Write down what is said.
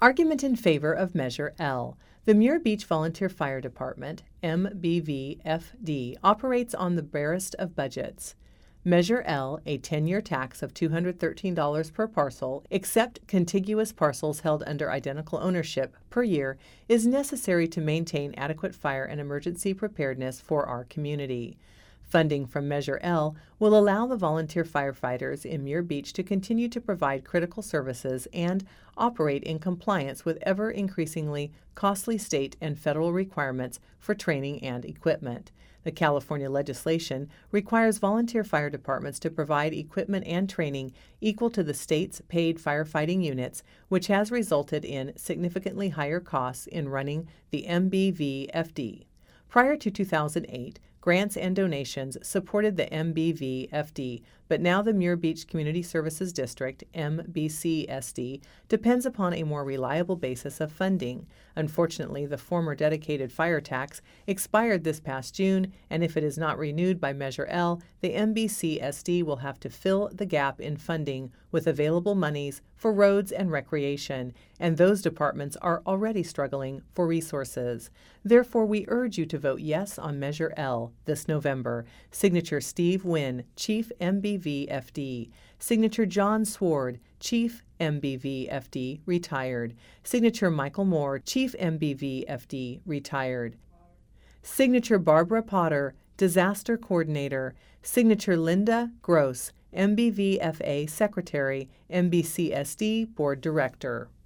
Argument in favor of Measure L. The Muir Beach Volunteer Fire Department, MBVFD, operates on the barest of budgets. Measure L, a 10-year tax of $213 per parcel, except contiguous parcels held under identical ownership, per year, is necessary to maintain adequate fire and emergency preparedness for our community. Funding from Measure L will allow the volunteer firefighters in Muir Beach to continue to provide critical services and operate in compliance with ever-increasingly costly state and federal requirements for training and equipment. The California legislation requires volunteer fire departments to provide equipment and training equal to the state's paid firefighting units, which has resulted in significantly higher costs in running the MBVFD. Prior to 2008, grants and donations supported the MBVFD, but now the Muir Beach Community Services District, MBCSD, depends upon a more reliable basis of funding. Unfortunately, the former dedicated fire tax expired this past June, and if it is not renewed by Measure L, the MBCSD will have to fill the gap in funding with available monies for roads and recreation, and those departments are already struggling for resources. Therefore, we urge you to vote yes on Measure L this November. Signature Steve Wynn, Chief MBVFD. Signature John Sward, Chief MBVFD, retired. Signature Michael Moore, Chief MBVFD, retired. Signature Barbara Potter, Disaster Coordinator. Signature Linda Gross, MBVFA Secretary, MBCSD Board Director.